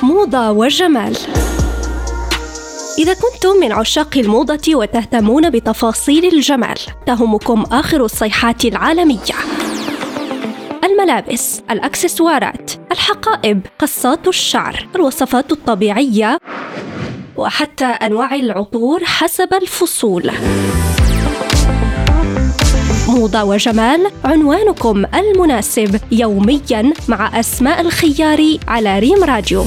موضة وجمال. إذا كنتم من عشاق الموضة وتهتمون بتفاصيل الجمال، تهمكم آخر الصيحات العالمية: الملابس، الأكسسوارات، الحقائب، قصات الشعر، الوصفات الطبيعية، وحتى أنواع العطور حسب الفصول. موضة وجمال، عنوانكم المناسب يومياً مع أسماء الخياري على ريم راديو.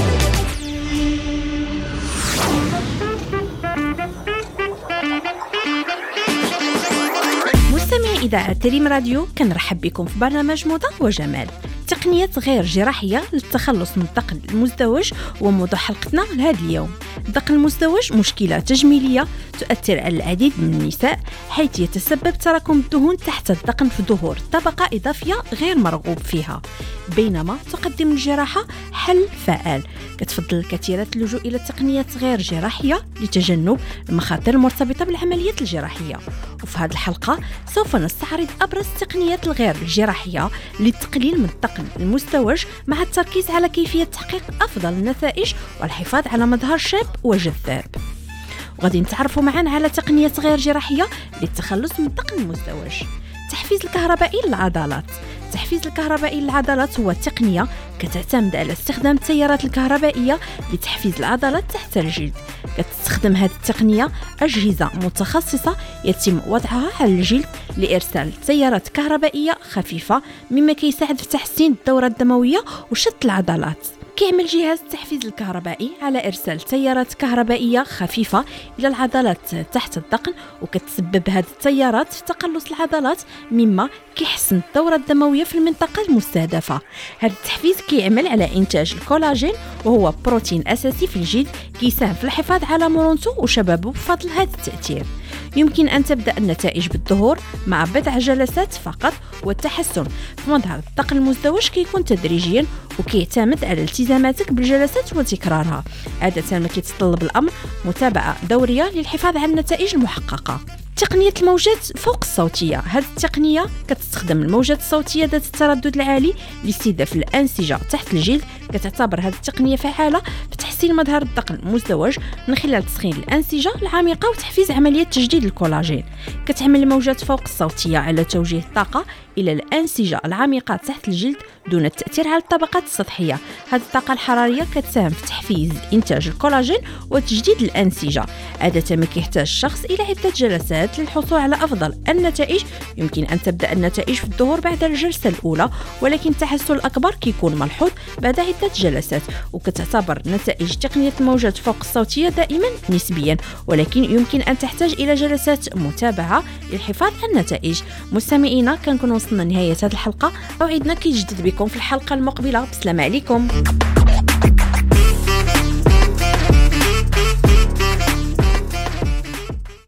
مستمعي إذاعة ريم راديو، كنرحب بكم في برنامج موضة وجمال، تقنيات غير جراحية للتخلص من الدقن المزدوج. وموضوع حلقتنا لهذا اليوم: الدقن المزدوج مشكلة تجميلية تؤثر على العديد من النساء، حيث يتسبب تراكم الدهون تحت الدقن في ظهور طبقة إضافية غير مرغوب فيها، بينما تقدم الجراحة حل فعال. كتفضل الكثيرات اللجوء إلى تقنيات غير جراحية لتجنب المخاطر المرتبطة بالعمليات الجراحية. وفي هذه الحلقة سوف نستعرض أبرز التقنيات الغير الجراحية للتقليل من الدقن المزدوج، مع التركيز على كيفية تحقيق أفضل النتائج والحفاظ على مظهر شاب وجذاب. وغادي نتعرفوا معنا على تقنيات غير جراحية للتخلص من الدقن المزدوج. التحفيز الكهربائي للعضلات. التحفيز الكهربائي للعضلات هو تقنية كتعتمد على استخدام التيارات الكهربائية لتحفيز العضلات تحت الجلد. كتستخدم هذه التقنية أجهزة متخصصة يتم وضعها على الجلد لإرسال تيارات كهربائية خفيفة، مما كيساعد في تحسين الدورة الدموية وشد العضلات. كيعمل جهاز التحفيز الكهربائي على إرسال تيارات كهربائية خفيفة إلى العضلات تحت الدقن، وكتسبب هذه التيارات في تقلص العضلات، مما كيحسن الدورة الدموية في المنطقة المستهدفة. هذا التحفيز كيعمل على إنتاج الكولاجين، وهو بروتين أساسي في الجلد كيساهم في الحفاظ على مرونته وشبابه. بفضل هذا التأثير يمكن أن تبدأ النتائج بالظهور مع بضع جلسات فقط، والتحسن في مظهر الدقن المزدوج كيكون تدريجيا وكيعتمد على التزاماتك بالجلسات وتكرارها. عادة ما كيتطلب الأمر متابعة دورية للحفاظ على النتائج المحققة. تقنية الموجات فوق الصوتية. هذه التقنية كتستخدم الموجات الصوتية ذات التردد العالي لاستهداف الأنسجة تحت الجلد. كتعتبر هذه التقنية فعالة في تحسين مظهر الدقن المزدوج من خلال تسخين الأنسجة العميقة وتحفيز عملية تجديد الكولاجين. كتعمل الموجات فوق الصوتية على توجيه الطاقة إلى الأنسجة العميقة تحت الجلد دون التأثير على الطبقات السطحية. هذه الطاقة الحرارية كتساهم في تحفيز إنتاج الكولاجين وتجديد الأنسجة. عادة ما كيحتاج الشخص إلى عدة جلسات للحصول على أفضل النتائج. يمكن أن تبدأ النتائج في الظهور بعد الجلسة الأولى، ولكن التحسن الأكبر كيكون ملحوظ بعد عدة جلسات. وكتعتبر نتائج تقنية الموجات فوق الصوتية دائما نسبيا، ولكن يمكن أن تحتاج إلى جلسات متابعة للحفاظ على النتائج. مستمعينا، كنكون وصلنا لنهاية هذه الحلقة. أوعدنا كيجدد بكم في الحلقة المقبلة. بسلام عليكم.